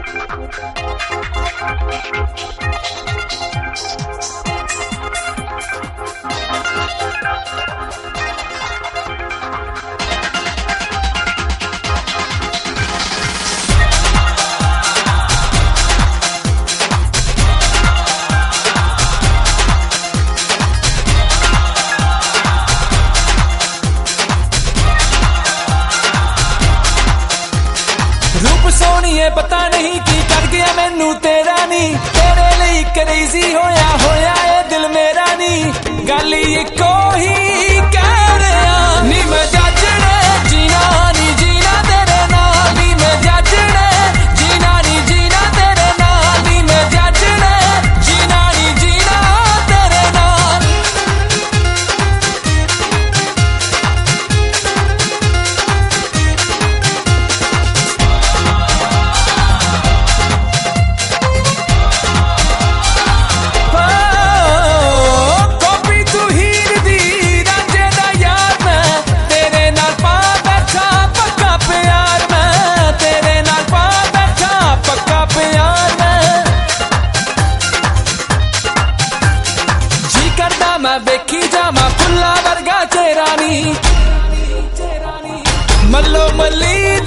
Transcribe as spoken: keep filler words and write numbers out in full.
सोनिए पता नहीं की कर गया मैनू तेरा नी, तेरे लिए क्रेजी होया होया ए दिल मेरा नी। गल इको ही कह रहा नी मैं जजने जीना नी जीना तेरे नाल नी, मैं जजने जीना नी जीना तेरे नाल नी, मैं जजने जीना नी जीना तेरे नाल। मैं वेखी जामा फुल्ला वर्गा चेहरा नी, मल्लो मल्ली